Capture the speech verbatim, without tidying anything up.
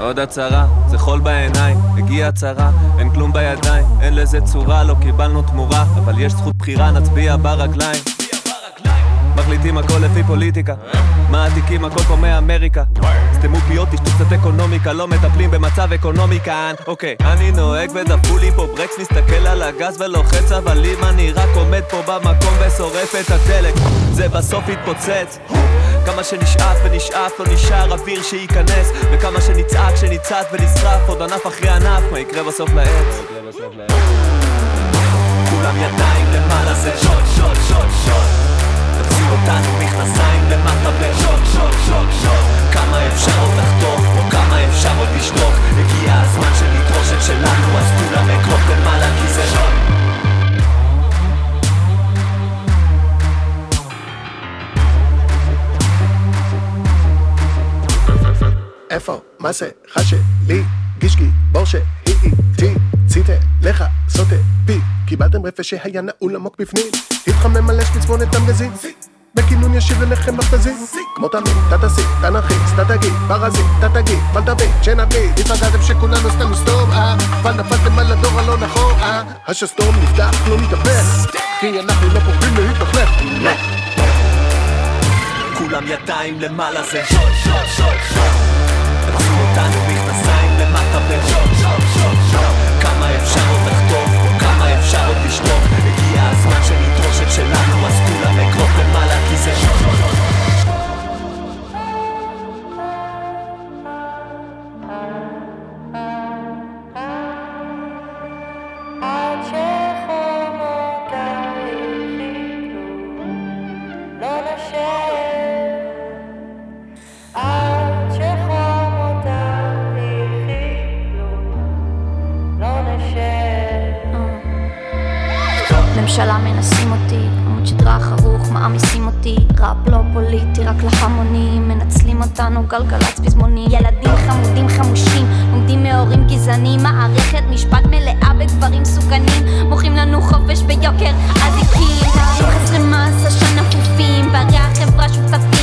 עוד הצהרה, זה חול בעיניים, הגיעה הצהרה, אין כלום בידיים, אין לזה צורה, לא קיבלנו תמורה, אבל יש זכות בחירה, נצביע ברגליים. מחליטים הכל לפי פוליטיקה, מעתיקים הכל פה מאמריקה. סתמו פיות, תשתו קצת אקונומיקה, לא מטפלים במצב אקונומי כאן. אוקיי, אני נוהג ודפקו לי פה ברקס, מסתכל על הגז ולוחץ, אבל אם אני רק עומד פה במקום ושורף את הדלק, זה בסוף יתפוצץ. כמה שנשאף ונשאף לא נשאר אוויר שייכנס, וכמה שנצעק שנצעק ונשרף עוד ענף אחרי ענף, מה יקרה בסוף לעץ? כולם ידיים למעלה זה שוט שוט שוט שוט, תפסיד אותנו מכנסיים למטה ושוט שוט שוט שוט. כמה אפשר עוד לחתוך, או כמה אפשר עוד לשתוק, הגיע הזמן של לדרוש שלנו, אז כולם אקרוק למעלה כי זה שוט. איפה? מה זה? חשה לי גישקי בורשה היא איתי ציטה לך סוטה פי קיבלתם רפש שהיה נעול עמוק בפנים, התחמם מלא שמצפון את המגזין בכינון ישיר אליכם בפזין, כמו תמיד תתעשי תנכיס תתגיד פרזית תתגיד בל תבין שנבין התרגלתם שכולנו סתם סתום אה אבל נפלתם על הדור הלא נכון אה השסתום נפתח לא נתהפך כי אנחנו לא פוחדים להתנחלך. כולם ידיים למעלה זה שוט שוט שוט שוט, תפסו אותנו מכנסיים למטה ושוט שוט שוט שוט. כמה אפשר עוד לחתוך, או כמה אפשר עוד לשתוק, הגיע הזמן שנדרוש את שלנו, אז כולם אקרוק למעלה כי זה שוט שוט שוט. ממשלה מנסים אותי, עמוד שדרה חרוך, מעמיסים אותי, ראפ לא פוליטי, רק לחמונים, מנצלים אותנו, גלגלצ פזמונים, ילדים חמודים חמושים, לומדים מהורים גזענים, מערכת משפט מלאה בגברים סוכנים, מוכרים לנו חופש ביוקר, אזיקים, יוחס למסה שנפופים, בערי החברה שותפים